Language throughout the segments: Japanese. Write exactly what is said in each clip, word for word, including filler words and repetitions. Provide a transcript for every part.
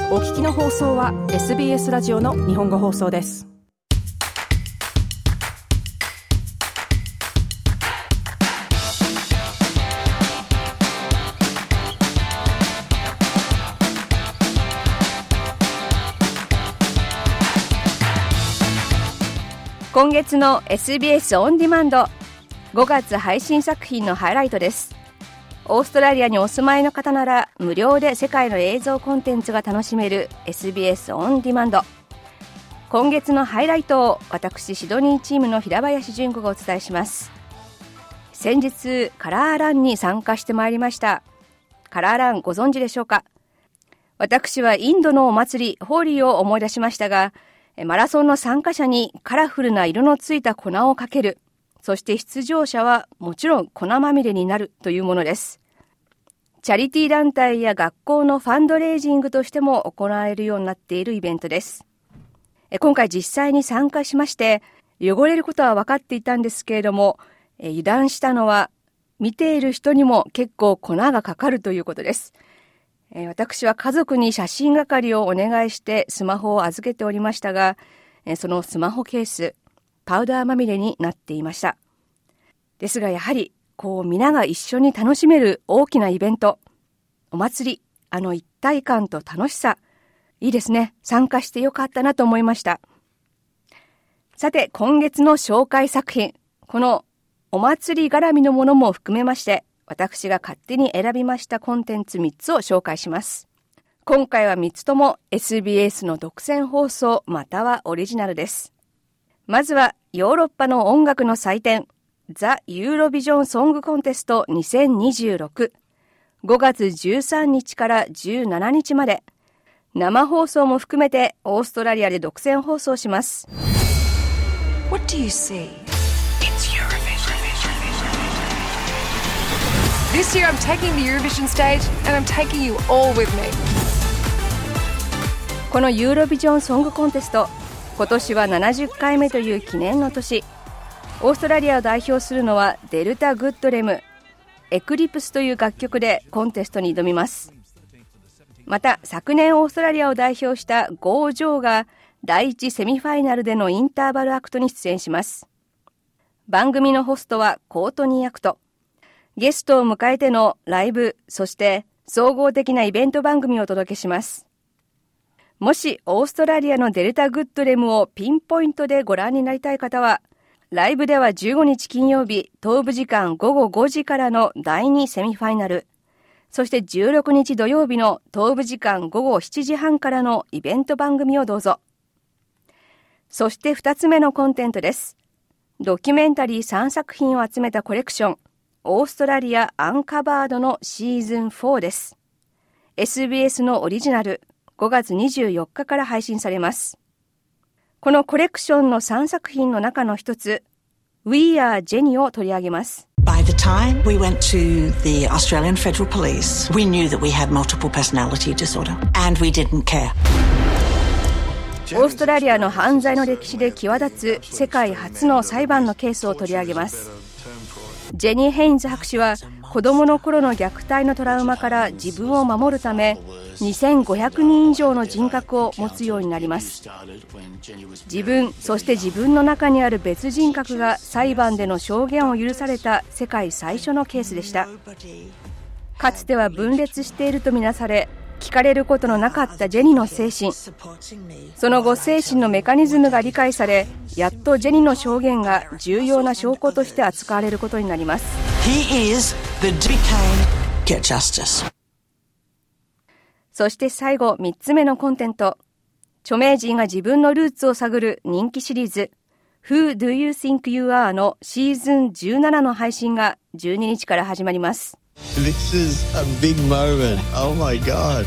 お聞きの放送は エスビーエス ラジオの日本語放送です。 今月の エスビーエス オンディマンドごがつ配信作品のハイライトです。オーストラリアにお住まいの方なら無料で世界の映像コンテンツが楽しめる エスビーエス オンディマンド。今月のハイライトを私シドニーチームの平林純子がお伝えします。先日カラーランに参加してまいりました。カラーランご存知でしょうか。私はインドのお祭りホーリーを思い出しましたが、マラソンの参加者にカラフルな色のついた粉をかける、そして出場者はもちろん粉まみれになるというものです。チャリティー団体や学校のファンドレイジングとしても行われるようになっているイベントです。今回実際に参加しまして、汚れることは分かっていたんですけれども、油断したのは見ている人にも結構粉がかかるということです。私は家族に写真係をお願いしてスマホを預けておりましたが、そのスマホケース、パウダーまみれになっていました。ですがやはり、こう皆が一緒に楽しめる大きなイベント、お祭り、あの一体感と楽しさ、いいですね。参加してよかったなと思いました。さて、今月の紹介作品、このお祭り絡みのものも含めまして、私が勝手に選びましたコンテンツみっつを紹介します。今回はみっつとも エスビーエス の独占放送またはオリジナルです。まずはヨーロッパの音楽の祭典、ザ・ユーロビジョンソングコンテストにせんにじゅうろく、ごがつじゅうさんにちからじゅうしちにちまで、生放送も含めてオーストラリアで独占放送します。 What do you see? It's Eurovision. This year I'm taking the Eurovision stage and I'm taking you all with me. このユーロビジョンソングコンテスト、今年はななじゅっかいめという記念の年。オーストラリアを代表するのはデルタ・グッドレム、エクリプスという楽曲でコンテストに挑みます。また昨年オーストラリアを代表したゴー・ジョーがだいいちセミファイナルでのインターバルアクトに出演します。番組のホストはコートニー・アクト。ゲストを迎えてのライブ、そして総合的なイベント番組をお届けします。もしオーストラリアのデルタ・グッドレムをピンポイントでご覧になりたい方は、ライブではじゅうごにち金曜日東部時間ごごごじからのだいにセミファイナル、そしてじゅうろくにち土曜日の東部時間ごごしちじはんからのイベント番組をどうぞ。そしてふたつめのコンテンツです。ドキュメンタリーさんさく品を集めたコレクション、オーストラリアアンカバードのシーズンよんです。エスビーエス のオリジナル、ごがつにじゅうよっかから配信されます。このコレクションのさんさく品の中の一つ、We Are Jenny を取り上げます。 By the time we went to the Australian Federal Police, we knew that we had multiple personality disorder, and we didn't care. オーストラリアの犯罪の歴史で際立つ世界初の裁判のケースを取り上げます。ジェニー・ヘインズ博士は子供の頃の虐待のトラウマから自分を守るためにせんごひゃくにん以上の人格を持つようになります。自分、そして自分の中にある別人格が裁判での証言を許された世界最初のケースでした。かつては分裂しているとみなされ、聞かれることのなかったジェニの精神。その後精神のメカニズムが理解され、やっとジェニの証言が重要な証拠として扱われることになります。 He is the decayed get justice. そして最後みっつめのコンテンツ、著名人が自分のルーツを探る人気シリーズ Who Do You Think You Are のシーズンじゅうななの配信がじゅうににちから始まります。 This is a big moment. Oh my god.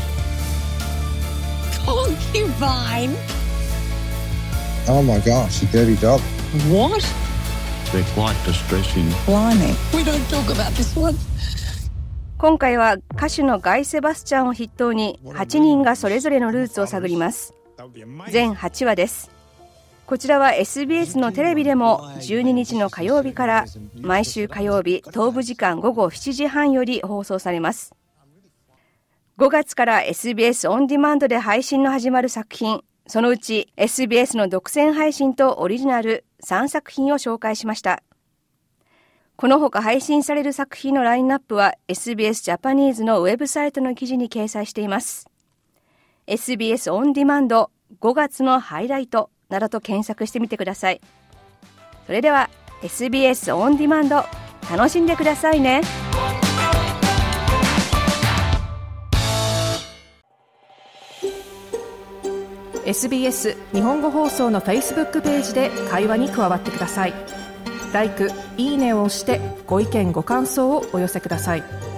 Concubine? Oh my gosh, a dirty dog. What? They're quite distressing. Blimey. We don't talk about this one. 今回は歌手のガイ・セバスチャンを筆頭にはちにんがそれぞれのルーツを探ります。全はちわです。こちらは エスビーエス のテレビでもじゅうににちの火曜日から毎週火曜日東部時間ごごしちじはんより放送されます。 ごがつから エスビーエス オンデマンドで配信の始まる作品、そのうち エスビーエス の独占配信とオリジナルさんさく品を紹介しました。このほか配信される作品のラインナップは エスビーエス ジャパニーズのウェブサイトの記事に掲載しています。エスビーエス オンデマンドごがつのハイライトなどと検索してみてください。それでは エスビーエス オンデマンド楽しんでくださいね。 エスビーエス 日本語放送の Facebook ページで会話に加わってください。ライク、いいねを押してご意見ご感想をお寄せください。